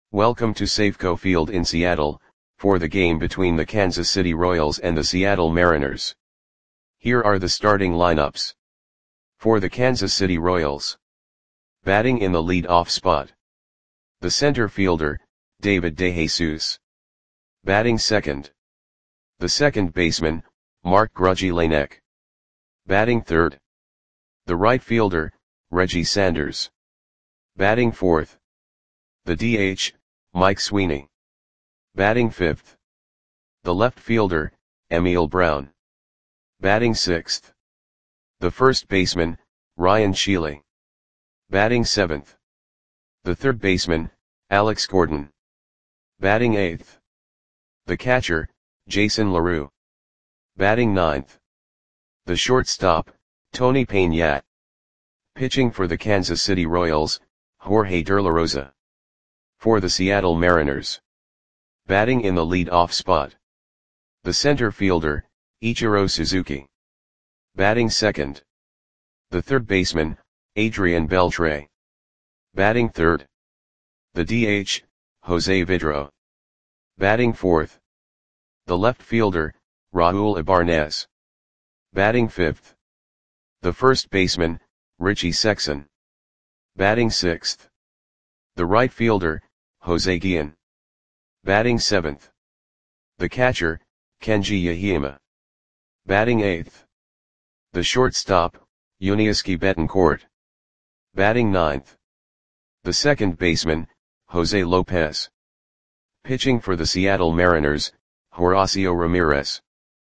Welcome to Safeco Field in Seattle, for the game between the Kansas City Royals and the Seattle Mariners. Here are the starting lineups. For the Kansas City Royals. Batting in the lead-off spot. The center fielder, David DeJesus. Batting second. The second baseman, Mark Grudgy Lanek. Batting third. The right fielder, Reggie Sanders. Batting fourth. The DH, Mike Sweeney. Batting fifth. The left fielder, Emil Brown. Batting sixth. The first baseman, Ryan Sheely. Batting seventh. The third baseman, Alex Gordon. Batting eighth. The catcher, Jason LaRue. Batting ninth. The shortstop, Tony Peña. Pitching for the Kansas City Royals, Jorge De La Rosa. For the Seattle Mariners. Batting in the lead-off spot. The center fielder, Ichiro Suzuki. Batting second. The third baseman, Adrian Beltre. Batting third. The DH, Jose Vidro. Batting fourth. The left fielder, Raul Ibanez. Batting fifth. The first baseman, Richie Sexson. Batting sixth. The right fielder, Jose Guillen. Batting seventh. The catcher, Kenji Yahima. Batting eighth. The shortstop, Yuniesky Betancourt. Batting ninth. The second baseman, Jose Lopez. Pitching for the Seattle Mariners, Horacio Ramirez.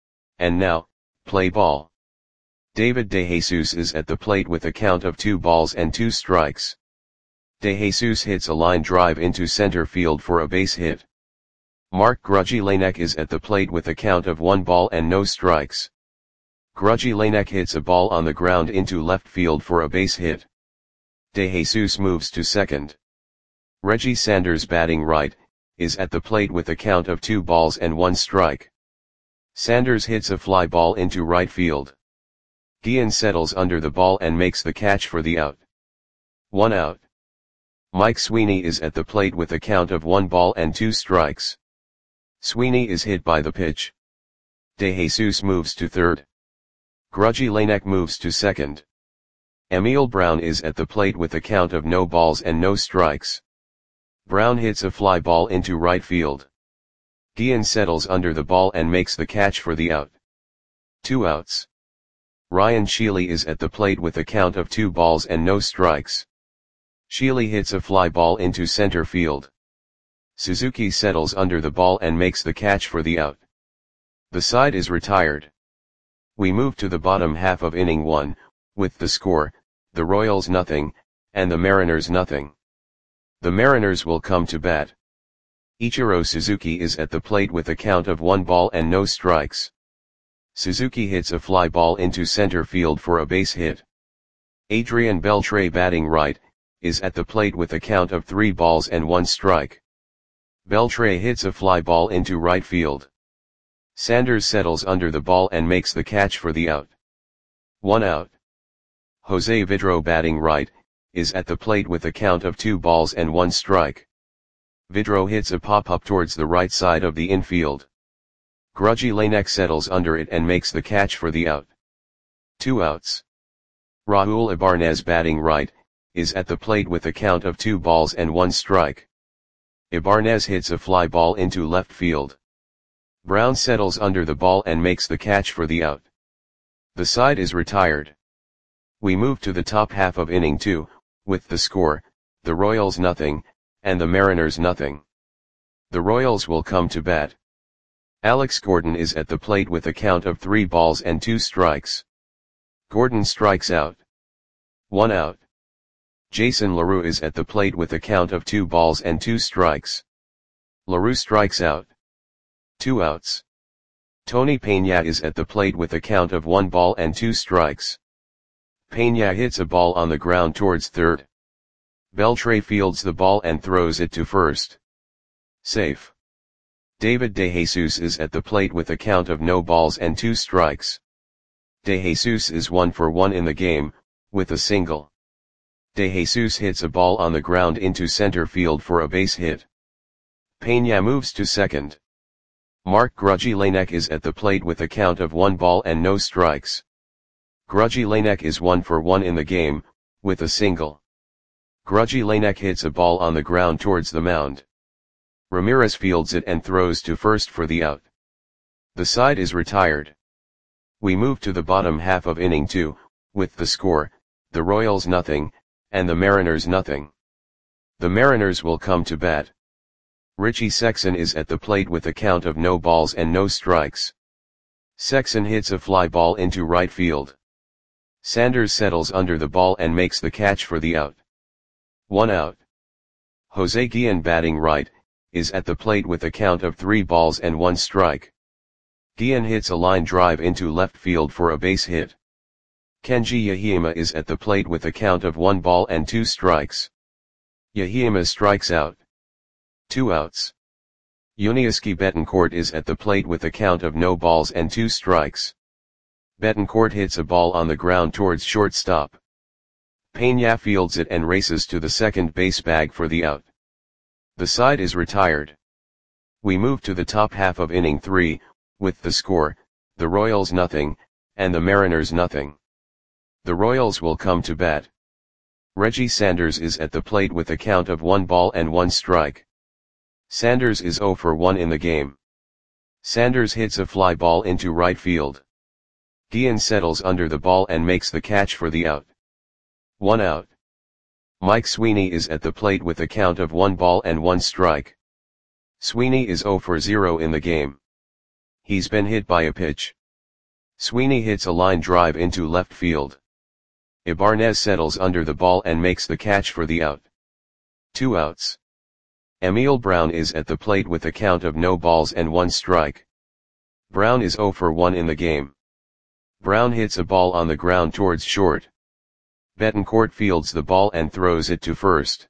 And now, play ball. David DeJesus is at the plate with a count of 2 strikes. DeJesus hits a line drive into center field for a base hit. Mark Grudgy Lanek is at the plate with a count of 1 strikes. Grudgy Lanek hits a ball on the ground into left field for a base hit. DeJesus moves to second. Reggie Sanders, batting right, is at the plate with a count of 2 strike. Sanders hits a fly ball into right field. Guillen settles under the ball and makes the catch for the out. 1 out. Mike Sweeney is at the plate with a count of 1 strikes. Sweeney is hit by the pitch. DeJesus moves to third. Grudgy Lanek moves to second. Emil Brown is at the plate with a count of no strikes. Brown hits a fly ball into right field. Guillen settles under the ball and makes the catch for the out. 2 outs. Ryan Sheely is at the plate with a count of 2 strikes. Sheely hits a fly ball into center field. Suzuki settles under the ball and makes the catch for the out. The side is retired. We move to the bottom half of inning 1, with the score, the Royals nothing, and the Mariners nothing. The Mariners will come to bat. Ichiro Suzuki is at the plate with a count of 1 strikes. Suzuki hits a fly ball into center field for a base hit. Adrian Beltre, batting right, is at the plate with a count of 3 strike. Beltre hits a fly ball into right field. Sanders settles under the ball and makes the catch for the out. 1 out. Jose Vidro, batting right, is at the plate with a count of 2 strike. Vidro hits a pop-up towards the right side of the infield. Grudgy Lanek settles under it and makes the catch for the out. 2 outs. Raul Ibanez, batting right, is at the plate with a count of 2 strike. Ibanez hits a fly ball into left field. Brown settles under the ball and makes the catch for the out. The side is retired. We move to the top half of inning 2, with the score, the Royals nothing, and the Mariners nothing. The Royals will come to bat. Alex Gordon is at the plate with a count of 3 strikes. Gordon strikes out. 1 out. Jason LaRue is at the plate with a count of 2 strikes. LaRue strikes out. 2 outs. Tony Peña is at the plate with a count of 1 strikes. Peña hits a ball on the ground towards third. Beltre fields the ball and throws it to first. Safe. David DeJesus is at the plate with a count of no strikes. DeJesus is 1 for 1 in the game, with a single. DeJesus hits a ball on the ground into center field for a base hit. Peña moves to second. Mark Grujillanek is at the plate with a count of 1 ball and no strikes. Grujillanek is 1 for 1 in the game, with a single. Grujillanek hits a ball on the ground towards the mound. Ramirez fields it and throws to first for the out. The side is retired. We move to the bottom half of inning 2, with the score, the Royals nothing, and the Mariners nothing. The Mariners will come to bat. Richie Sexson is at the plate with a count of no balls and no strikes. Sexson hits a fly ball into right field. Sanders settles under the ball and makes the catch for the out. 1 out. Jose Guillen, batting right, is at the plate with a count of 3 balls and 1 strike. Guillen hits a line drive into left field for a base hit. Kenji Yahima is at the plate with a count of 1 ball and 2 strikes. Yahima strikes out. 2 outs. Yuniesky Betancourt is at the plate with a count of no balls and 2 strikes. Betancourt hits a ball on the ground towards shortstop. Peña fields it and races to the second base bag for the out. The side is retired. We move to the top half of inning 3, with the score, the Royals nothing, and the Mariners nothing. The Royals will come to bat. Reggie Sanders is at the plate with a count of 1 ball and 1 strike. Sanders is 0 for 1 in the game. Sanders hits a fly ball into right field. Guillen settles under the ball and makes the catch for the out. 1 out. Mike Sweeney is at the plate with a count of 1 ball and 1 strike. Sweeney is 0 for 0 in the game. He's been hit by a pitch. Sweeney hits a line drive into left field. Ibanez settles under the ball and makes the catch for the out. 2 outs. Emil Brown is at the plate with a count of no balls and 1 strike. Brown is 0 for 1 in the game. Brown hits a ball on the ground towards short. Betancourt fields the ball and throws it to first.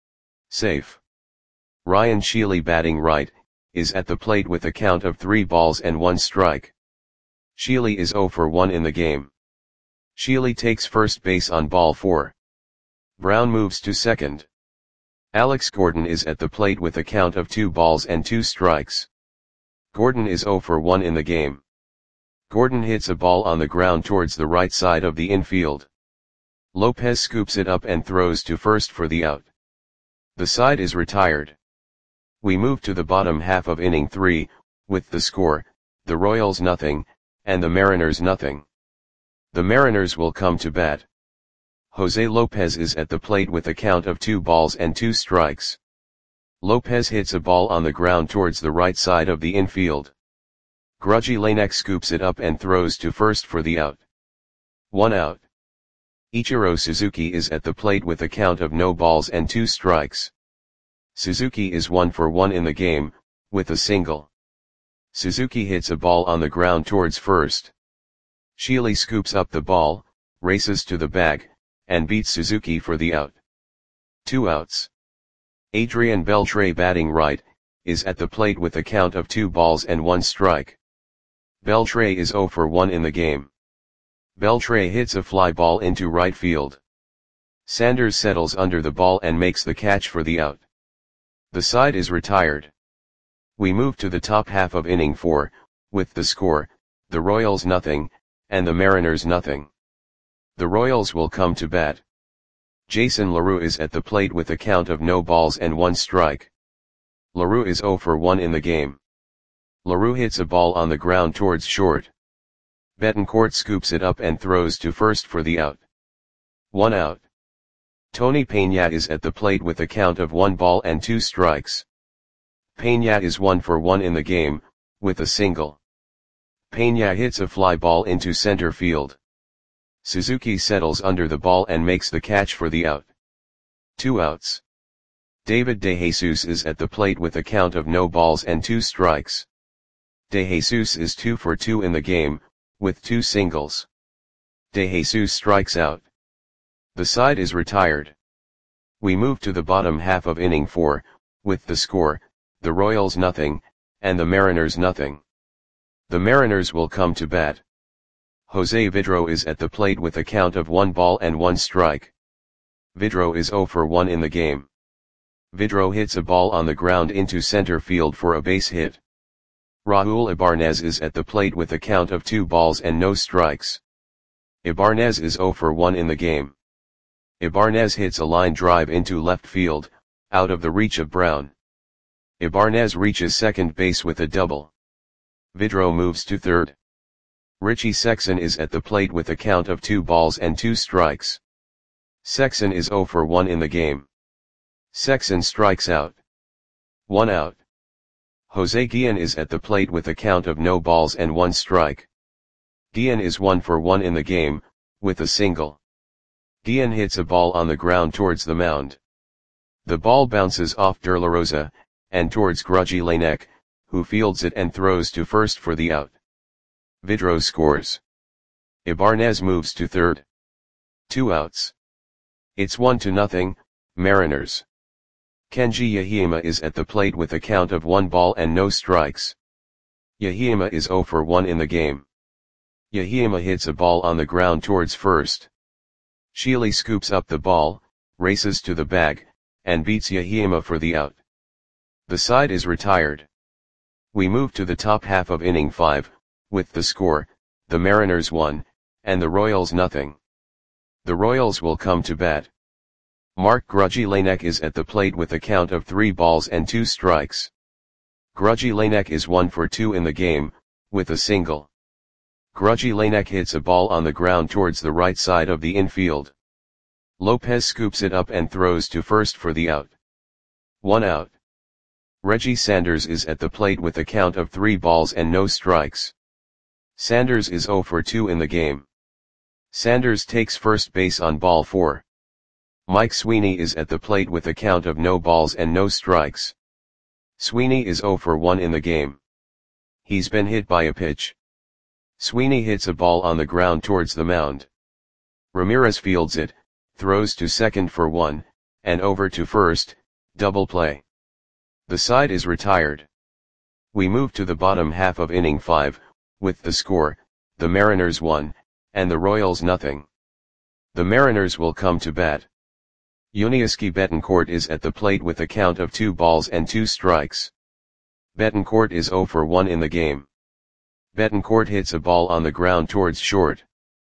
Safe. Ryan Sheely, batting right, is at the plate with a count of 3 balls and 1 strike. Sheely is 0 for 1 in the game. Sheely takes first base on ball 4. Brown moves to second. Alex Gordon is at the plate with a count of 2 balls and 2 strikes. Gordon is 0 for 1 in the game. Gordon hits a ball on the ground towards the right side of the infield. Lopez scoops it up and throws to first for the out. The side is retired. We move to the bottom half of inning 3, with the score, the Royals nothing, and the Mariners nothing. The Mariners will come to bat. Jose Lopez is at the plate with a count of 2 balls and 2 strikes. Lopez hits a ball on the ground towards the right side of the infield. Grujillanek scoops it up and throws to first for the out. 1 out. Ichiro Suzuki is at the plate with a count of no balls and 2 strikes. Suzuki is 1 for 1 in the game, with a single. Suzuki hits a ball on the ground towards first. Sheely scoops up the ball, races to the bag, and beats Suzuki for the out. 2 outs. Adrian Beltre, batting right, is at the plate with a count of 2 balls and 1 strike. Beltre is 0 for 1 in the game. Beltre hits a fly ball into right field. Sanders settles under the ball and makes the catch for the out. The side is retired. We move to the top half of inning 4, with the score, the Royals nothing, and the Mariners nothing. The Royals will come to bat. Jason LaRue is at the plate with a count of no balls and 1 strike. LaRue is 0 for 1 in the game. LaRue hits a ball on the ground towards short. Betancourt scoops it up and throws to first for the out. 1 out. Tony Peña is at the plate with a count of 1 ball and 2 strikes. Peña is 1 for 1 in the game, with a single. Peña hits a fly ball into center field. Suzuki settles under the ball and makes the catch for the out. 2 outs. David DeJesus is at the plate with a count of no balls and 2 strikes. DeJesus is 2 for 2 in the game, with 2 singles. DeJesus strikes out. The side is retired. We move to the bottom half of inning 4, with the score, the Royals nothing, and the Mariners nothing. The Mariners will come to bat. Jose Vidro is at the plate with a count of 1 ball and 1 strike. Vidro is 0 for 1 in the game. Vidro hits a ball on the ground into center field for a base hit. Raul Ibarnez is at the plate with a count of 2 balls and no strikes. Ibarnez is 0 for 1 in the game. Ibarnez hits a line drive into left field, out of the reach of Brown. Ibarnez reaches second base with a double. Vidro moves to third. Richie Sexson is at the plate with a count of 2 balls and 2 strikes. Sexson is 0 for 1 in the game. Sexson strikes out. 1 out. Jose Guillen is at the plate with a count of no balls and 1 strike. Guillen is 1 for 1 in the game, with a single. Guillen hits a ball on the ground towards the mound. The ball bounces off De La Rosa, and towards Grudgy Lanek, who fields it and throws to first for the out. Vidro scores. Ibarnez moves to third. 2 outs. It's 1-0, Mariners. Kenji Yahima is at the plate with a count of 1 ball and no strikes. Yahima is 0 for 1 in the game. Yahima hits a ball on the ground towards first. Sheely scoops up the ball, races to the bag, and beats Yahima for the out. The side is retired. We move to the top half of inning 5, with the score, the Mariners 1, and the Royals 0. The Royals will come to bat. Mark Grudgy Lanek is at the plate with a count of 3 balls and 2 strikes. Grudgy Lanek is 1 for 2 in the game, with a single. Grudgy Lanek hits a ball on the ground towards the right side of the infield. Lopez scoops it up and throws to first for the out. 1 out. Reggie Sanders is at the plate with a count of 3 balls and no strikes. Sanders is 0 for 2 in the game. Sanders takes first base on ball 4. Mike Sweeney is at the plate with a count of no balls and no strikes. Sweeney is 0 for 1 in the game. He's been hit by a pitch. Sweeney hits a ball on the ground towards the mound. Ramirez fields it, throws to second for 1, and over to first, double play. The side is retired. We move to the bottom half of inning 5, with the score, the Mariners 1, and the Royals 0. The Mariners will come to bat. Yuniesky Betancourt is at the plate with a count of 2 balls and 2 strikes. Betancourt is 0 for 1 in the game. Betancourt hits a ball on the ground towards short.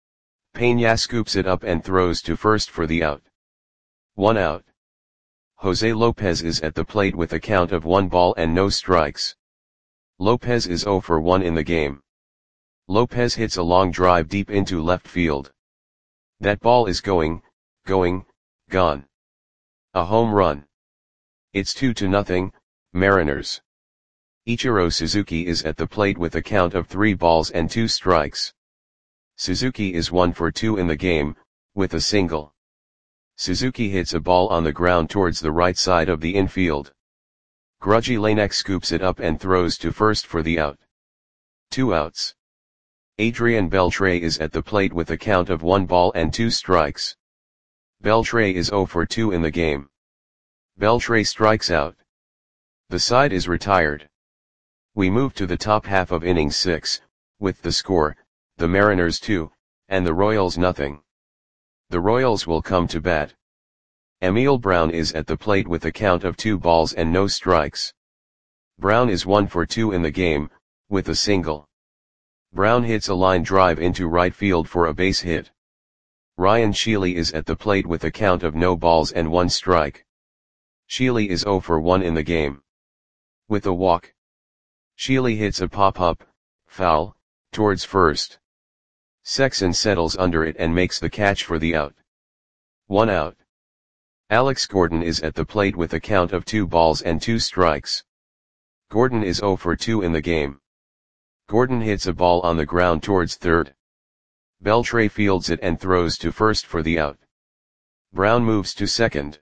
Peña scoops it up and throws to first for the out. 1 out. Jose Lopez is at the plate with a count of 1 ball and no strikes. Lopez is 0 for 1 in the game. Lopez hits a long drive deep into left field. That ball is gone. A home run. It's 2-0, Mariners. Ichiro Suzuki is at the plate with a count of 3 balls and 2 strikes. Suzuki is 1 for 2 in the game, with a single. Suzuki hits a ball on the ground towards the right side of the infield. Grudgy Lanek scoops it up and throws to first for the out. 2 outs. Adrian Beltre is at the plate with a count of 1 ball and 2 strikes. Beltre is 0 for 2 in the game. Beltre strikes out. The side is retired. We move to the top half of inning 6, with the score, the Mariners 2, and the Royals 0. The Royals will come to bat. Emil Brown is at the plate with a count of 2 balls and no strikes. Brown is 1 for 2 in the game, with a single. Brown hits a line drive into right field for a base hit. Ryan Sheely is at the plate with a count of no balls and 1 strike. Sheely is 0 for 1 in the game. With a walk. Sheely hits a pop-up, foul, towards first. Sexson settles under it and makes the catch for the out. 1 out. Alex Gordon is at the plate with a count of 2 balls and 2 strikes. Gordon is 0 for 2 in the game. Gordon hits a ball on the ground towards third. Beltre fields it and throws to first for the out. Brown moves to second.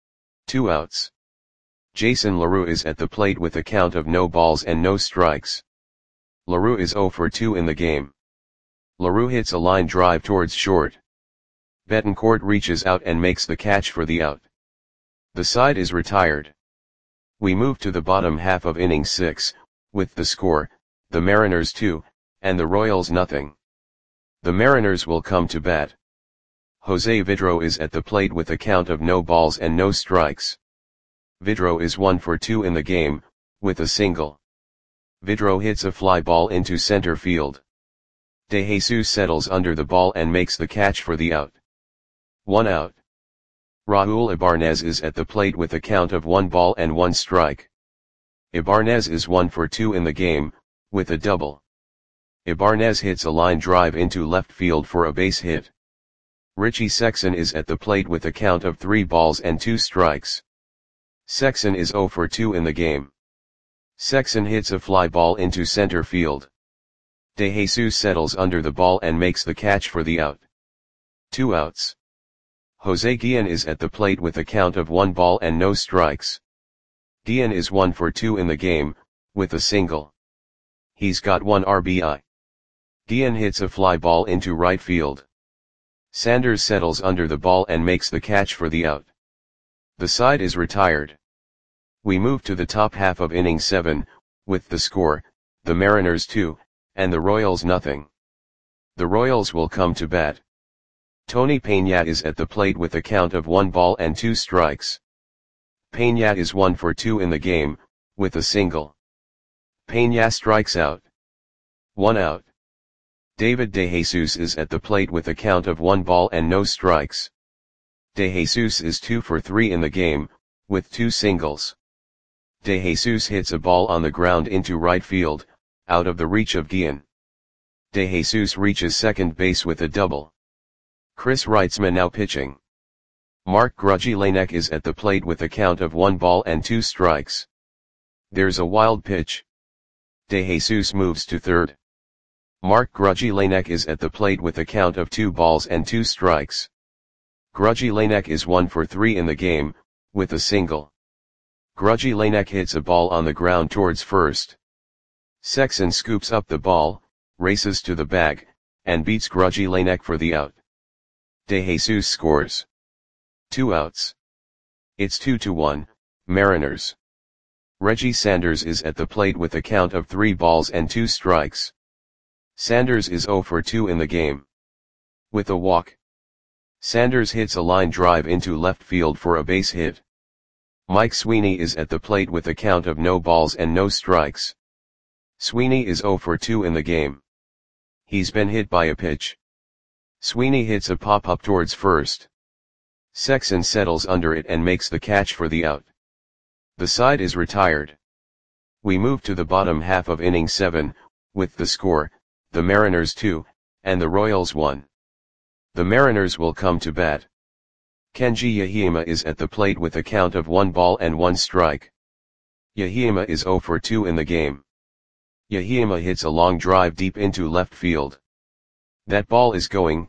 2 outs. Jason LaRue is at the plate with a count of no balls and no strikes. LaRue is 0 for 2 in the game. LaRue hits a line drive towards short. Betancourt reaches out and makes the catch for the out. The side is retired. We move to the bottom half of inning 6, with the score, the Mariners 2, and the Royals 0. The Mariners will come to bat. Jose Vidro is at the plate with a count of no balls and no strikes. Vidro is 1 for 2 in the game, with a single. Vidro hits a fly ball into center field. De Jesus settles under the ball and makes the catch for the out. 1 out. Raul Ibarnez is at the plate with a count of 1 ball and 1 strike. Ibarnez is 1 for 2 in the game, with a double. Ibarnez hits a line drive into left field for a base hit. Richie Sexson is at the plate with a count of 3 balls and 2 strikes. Sexson is 0 for 2 in the game. Sexson hits a fly ball into center field. De Jesus settles under the ball and makes the catch for the out. 2 outs. Jose Guillen is at the plate with a count of 1 ball and no strikes. Guillen is 1 for 2 in the game, with a single. He's got 1 RBI. Guillen hits a fly ball into right field. Sanders settles under the ball and makes the catch for the out. The side is retired. We move to the top half of inning 7, with the score, the Mariners 2, and the Royals nothing. The Royals will come to bat. Tony Peña is at the plate with a count of 1 ball and 2 strikes. Peña is 1 for 2 in the game, with a single. Peña strikes out. 1 out. David De Jesus is at the plate with a count of 1 ball and no strikes. De Jesus is 2 for 3 in the game, with 2 singles. De Jesus hits a ball on the ground into right field, out of the reach of Guillen. De Jesus reaches second base with a double. Chris Reitzman now pitching. Mark Grudzielanek is at the plate with a count of 1 ball and 2 strikes. There's a wild pitch. De Jesus moves to third. Mark Grudzielanek is at the plate with a count of 2 balls and 2 strikes. Grudzielanek is 1 for 3 in the game, with a single. Grudzielanek hits a ball on the ground towards first. Sexson scoops up the ball, races to the bag, and beats Grudzielanek for the out. De Jesus scores. 2 outs. It's 2-1, Mariners. Reggie Sanders is at the plate with a count of 3 balls and 2 strikes. Sanders is 0 for 2 in the game. With a walk. Sanders hits a line drive into left field for a base hit. Mike Sweeney is at the plate with a count of no balls and no strikes. Sweeney is 0 for 2 in the game. He's been hit by a pitch. Sweeney hits a pop-up towards first. Sexson settles under it and makes the catch for the out. The side is retired. We move to the bottom half of inning 7, with the score, the Mariners 2, and the Royals 1. The Mariners will come to bat. Kenji Yahima is at the plate with a count of 1 ball and 1 strike. Yahima is 0 for 2 in the game. Yahima hits a long drive deep into left field. That ball is gone.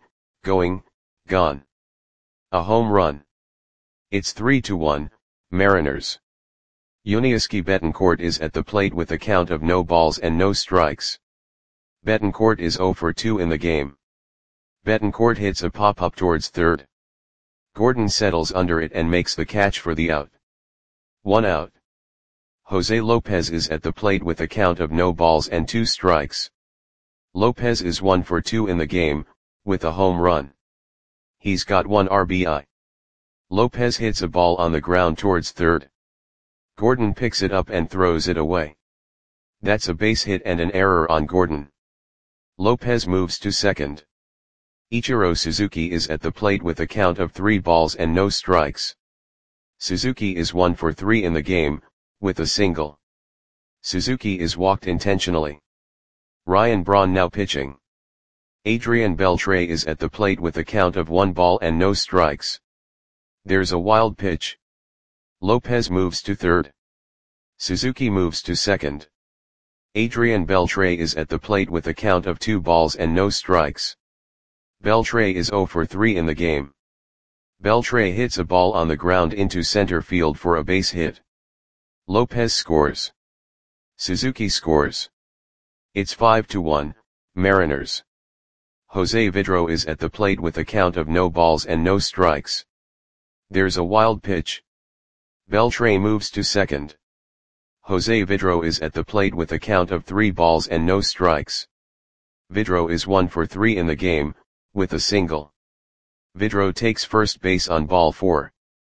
A home run. It's 3-1, Mariners. Yuniesky Betancourt is at the plate with a count of no balls and no strikes. Betancourt is 0 for 2 in the game. Betancourt hits a pop-up towards third. Gordon settles under it and makes the catch for the out. 1 out. Jose Lopez is at the plate with a count of no balls and 2 strikes. Lopez is 1 for 2 in the game, with a home run. He's got 1 RBI. Lopez hits a ball on the ground towards third. Gordon picks it up and throws it away. That's a base hit and an error on Gordon. Lopez moves to second. Ichiro Suzuki is at the plate with a count of 3 balls and no strikes. Suzuki is 1 for 3 in the game, with a single. Suzuki is walked intentionally. Ryan Braun now pitching. Adrian Beltre is at the plate with a count of 1 ball and no strikes. There's a wild pitch. Lopez moves to third. Suzuki moves to second. Adrian Beltre is at the plate with a count of 2 balls and no strikes. Beltre is 0 for 3 in the game. Beltre hits a ball on the ground into center field for a base hit. Lopez scores. Suzuki scores. It's 5-1, Mariners. Jose Vidro is at the plate with a count of no balls and no strikes. There's a wild pitch. Beltre moves to second. Jose Vidro is at the plate with a count of 3 balls and no strikes. Vidro is 1 for 3 in the game, with a single. Vidro takes first base on ball 4.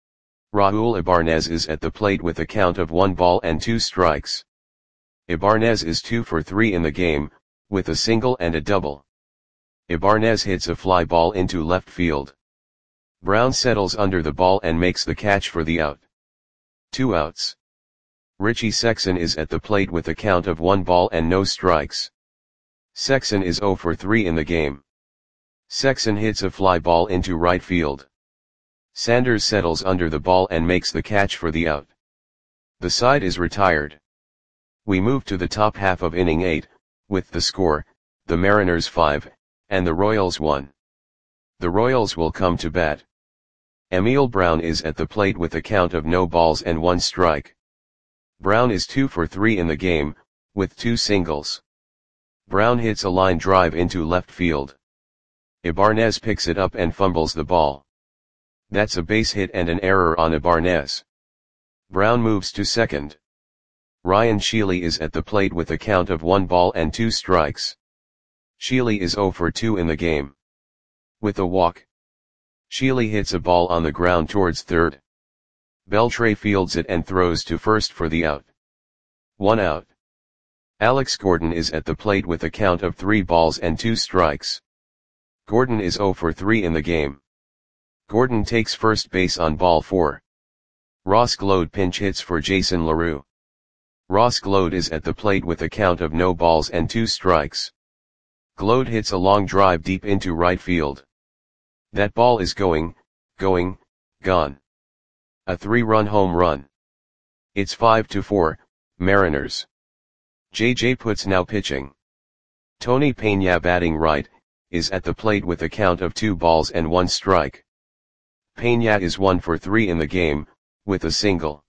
Raul Ibarnez is at the plate with a count of 1 ball and 2 strikes. Ibarnez is 2 for 3 in the game, with a single and a double. Ibarnez hits a fly ball into left field. Brown settles under the ball and makes the catch for the out. 2 outs. Richie Sexson is at the plate with a count of 1 ball and no strikes. Sexson is 0 for 3 in the game. Sexson hits a fly ball into right field. Sanders settles under the ball and makes the catch for the out. The side is retired. We move to the top half of inning 8, with the score, the Mariners 5, and the Royals 1. The Royals will come to bat. Emil Brown is at the plate with a count of no balls and 1 strike. Brown is 2 for 3 in the game, with 2 singles. Brown hits a line drive into left field. Ibarnez picks it up and fumbles the ball. That's a base hit and an error on Ibarnez. Brown moves to second. Ryan Sheely is at the plate with a count of 1 ball and 2 strikes. Sheely is 0 for 2 in the game. With a walk. Sheely hits a ball on the ground towards third. Beltre fields it and throws to first for the out. 1 out. Alex Gordon is at the plate with a count of 3 balls and 2 strikes. Gordon is 0 for 3 in the game. Gordon takes first base on ball 4. Ross Glode pinch hits for Jason LaRue. Ross Glode is at the plate with a count of no balls and 2 strikes. Glode hits a long drive deep into right field. That ball is gone. A 3-run home run. It's 5-4, Mariners. J.J. Putz now pitching. Tony Peña batting right, is at the plate with a count of 2 balls and 1 strike. Peña is 1 for 3 in the game, with a single.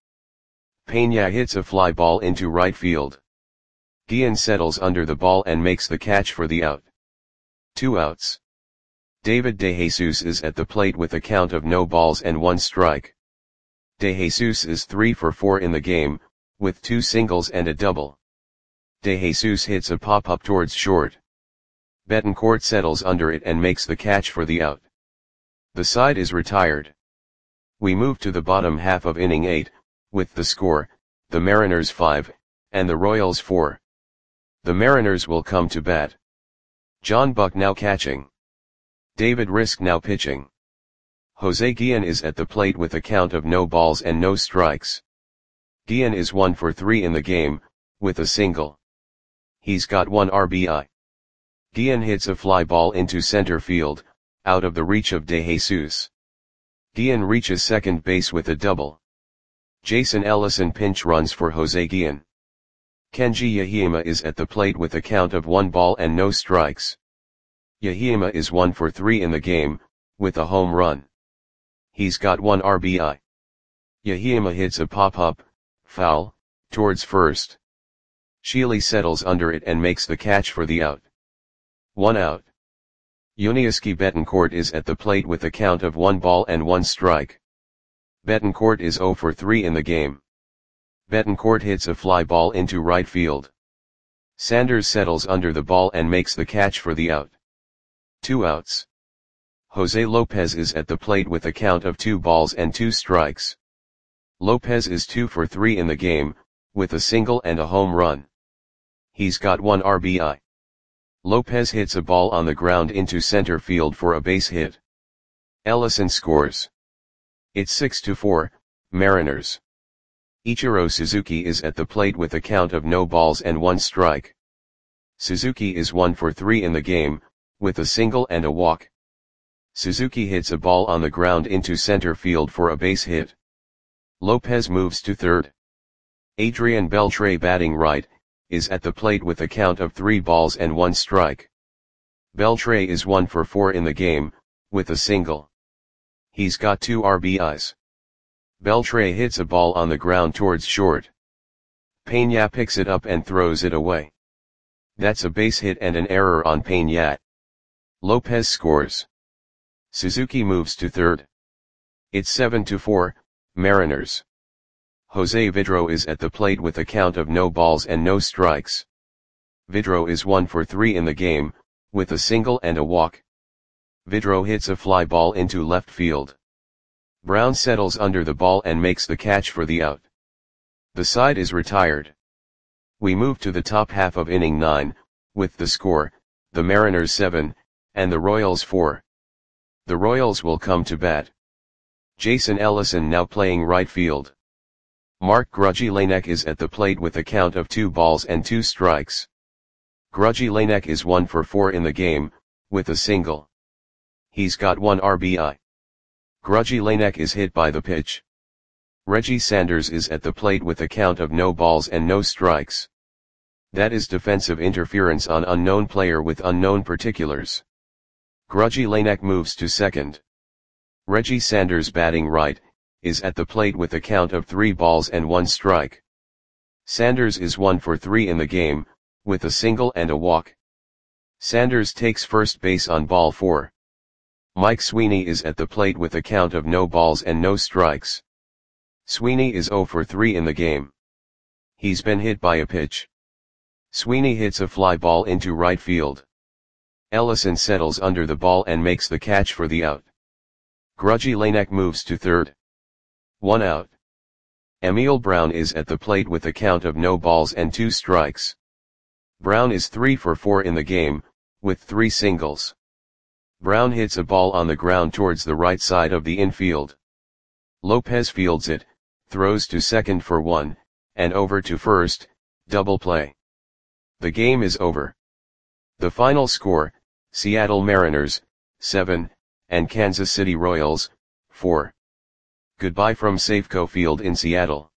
Peña hits a fly ball into right field. Guillen settles under the ball and makes the catch for the out. 2 outs. David DeJesus is at the plate with a count of no balls and 1 strike. DeJesus is 3 for 4 in the game, with 2 singles and a double. DeJesus hits a pop-up towards short. Betancourt settles under it and makes the catch for the out. The side is retired. We move to the bottom half of inning 8, with the score, the Mariners 5, and the Royals 4. The Mariners will come to bat. John Buck now catching. David Risk now pitching. Jose Guillen is at the plate with a count of no balls and no strikes. Guillen is 1 for 3 in the game, with a single. He's got 1 RBI. Guillen hits a fly ball into center field, out of the reach of DeJesus. Guillen reaches second base with a double. Jason Ellison pinch runs for Jose Guillen. Kenji Yahima is at the plate with a count of 1 ball and no strikes. Yahima is 1 for 3 in the game, with a home run. He's got 1 RBI. Yahima hits a pop-up, foul, towards first. Sheely settles under it and makes the catch for the out. 1 out. Yuniesky Betancourt is at the plate with a count of 1 ball and 1 strike. Betancourt is 0 for 3 in the game. Betancourt hits a fly ball into right field. Sanders settles under the ball and makes the catch for the out. 2 outs. Jose Lopez is at the plate with a count of 2 balls and 2 strikes. Lopez is 2 for 3 in the game, with a single and a home run. He's got 1 RBI. Lopez hits a ball on the ground into center field for a base hit. Ellison scores. It's 6-4, Mariners. Ichiro Suzuki is at the plate with a count of no balls and 1 strike. Suzuki is 1 for 3 in the game, with a single and a walk. Suzuki hits a ball on the ground into center field for a base hit. Lopez moves to third. Adrian Beltre batting right, is at the plate with a count of 3 balls and 1 strike. Beltre is 1 for 4 in the game, with a single. He's got 2 RBIs. Beltre hits a ball on the ground towards short. Peña picks it up and throws it away. That's a base hit and an error on Peña. Lopez scores. Suzuki moves to third. It's 7-4, Mariners. Jose Vidro is at the plate with a count of no balls and no strikes. Vidro is 1 for 3 in the game, with a single and a walk. Vidro hits a fly ball into left field. Brown settles under the ball and makes the catch for the out. The side is retired. We move to the top half of inning 9, with the score, the Mariners 7, and the Royals 4. The Royals will come to bat. Jason Ellison now playing right field. Mark Grudzielanek is at the plate with a count of 2 balls and 2 strikes. Grudzielanek is 1 for 4 in the game, with a single. He's got 1 RBI. Grudzielanek is hit by the pitch. Reggie Sanders is at the plate with a count of no balls and no strikes. That is defensive interference on unknown player with unknown particulars. Grudzielanek moves to second. Reggie Sanders, batting right, is at the plate with a count of 3 balls and 1 strike. Sanders is 1 for 3 in the game, with a single and a walk. Sanders takes first base on ball 4. Mike Sweeney is at the plate with a count of no balls and no strikes. Sweeney is 0 for 3 in the game. He's been hit by a pitch. Sweeney hits a fly ball into right field. Ellison settles under the ball and makes the catch for the out. Grudzielanek moves to third. 1 out. Emil Brown is at the plate with a count of no balls and 2 strikes. Brown is 3 for 4 in the game, with 3 singles. Brown hits a ball on the ground towards the right side of the infield. Lopez fields it, throws to second for 1, and over to first, double play. The game is over. The final score, Seattle Mariners, 7, and Kansas City Royals, 4. Goodbye from Safeco Field in Seattle.